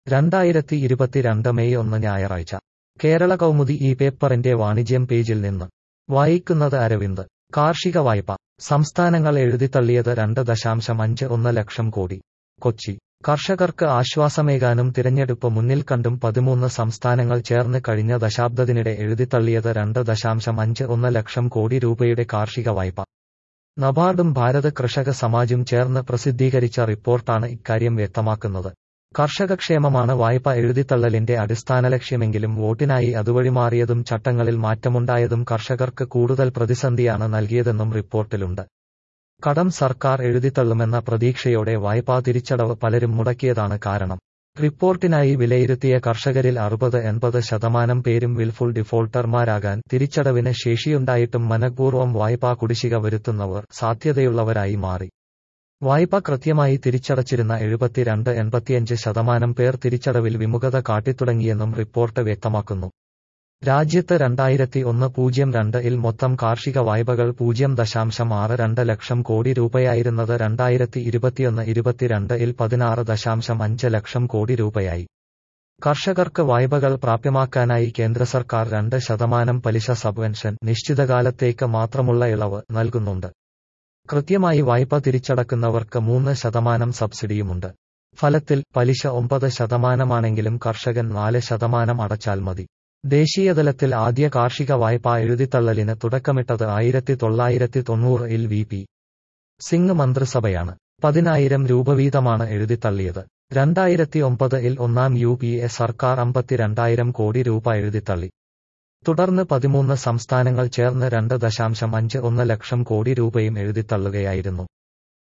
2022 May 1 ഞായറാഴ്ച കേരള കൗമുദി ഈ പേപ്പറിന്റെ വാണിജ്യം പേജിൽ നിന്ന് വായിക്കുന്നത് അരവിന്ദ്. കാർഷിക വായ്പ സംസ്ഥാനങ്ങൾ എഴുതിത്തള്ളിയത് 2.51 ലക്ഷം കോടി. കൊച്ചി കർഷകർക്ക് ആശ്വാസമേകാനും തിരഞ്ഞെടുപ്പ് മുന്നിൽ കണ്ടും 13 സംസ്ഥാനങ്ങൾ ചേർന്ന് കഴിഞ്ഞ ദശാബ്ദത്തിനിടെ എഴുതിത്തള്ളിയത് 2.51 ലക്ഷം കോടി രൂപയുടെ കാർഷിക വായ്പ. നബാർഡും ഭാരത് കൃഷക സമാജും ചേർന്ന് പ്രസിദ്ധീകരിച്ച റിപ്പോർട്ടാണ് ഇക്കാര്യം വ്യക്തമാക്കുന്നത്. കർഷകക്ഷേമമാണ് വായ്പ എഴുതിത്തള്ളലിന്റെ അടിസ്ഥാന ലക്ഷ്യമെങ്കിലും വോട്ടിനായി അതുവഴി മാറിയതും ചട്ടങ്ങളിൽ മാറ്റമുണ്ടായതും കർഷകർക്ക് കൂടുതൽ പ്രതിസന്ധിയാണ് നൽകിയതെന്നും റിപ്പോർട്ടിലുണ്ട്. കടം സർക്കാർ എഴുതിത്തള്ളുമെന്ന പ്രതീക്ഷയോടെ വായ്പാ തിരിച്ചടവ് പലരും മുടക്കിയതാണ് കാരണം. റിപ്പോർട്ടിനായി വിലയിരുത്തിയ കർഷകരിൽ 60-80% പേരും വിൽഫുൾ ഡിഫോൾട്ടർമാരാകാൻ തിരിച്ചടവിന് ശേഷിയുണ്ടായിട്ടും മനഃപൂർവ്വം വായ്പാ കുടിശ്ശിക വരുത്തുന്നവർ സാധ്യതയുള്ളവരായി മാറി. വായ്പ കൃത്യമായി തിരിച്ചടച്ചിരുന്ന 72-85% പേർ തിരിച്ചടവിൽ വിമുഖത കാട്ടിത്തുടങ്ങിയെന്നും റിപ്പോർട്ട് വ്യക്തമാക്കുന്നു. രാജ്യത്ത് 2001-02 മൊത്തം കാർഷിക വായ്പകൾ 0.62 ലക്ഷം കോടി രൂപയായിരുന്നത് 2021-22 16.5 ലക്ഷം കോടി രൂപയായി. കർഷകർക്ക് വായ്പകൾ പ്രാപ്യമാക്കാനായി കേന്ദ്ര സർക്കാർ 2% പലിശ സബ്വെൻഷൻ നിശ്ചിതകാലത്തേക്ക് മാത്രമുള്ള ഇളവ് നൽകുന്നുണ്ട്. കൃത്യമായി വായ്പ തിരിച്ചടക്കുന്നവർക്ക് 3% സബ്സിഡിയുമുണ്ട്. ഫലത്തിൽ പലിശ 9%ആണെങ്കിലും കർഷകൻ 4% അടച്ചാൽ മതി. ദേശീയതലത്തിൽ ആദ്യ കാർഷിക വായ്പാ എഴുതിത്തള്ളലിന് തുടക്കമിട്ടത് 1990-ൽ വി.പി. സിംഗ് മന്ത്രിസഭയാണ്. 10,000 രൂപ വീതമാണ് എഴുതിത്തള്ളിയത്. 2009-ൽ ഒന്നാം യു.പി.എ സർക്കാർ 52,000 കോടി രൂപ എഴുതിത്തള്ളി. തുടർന്ന് 13 സംസ്ഥാനങ്ങൾ ചേർന്ന് 2.51 ലക്ഷം കോടി രൂപയും എഴുതിത്തള്ളുകയായിരുന്നു.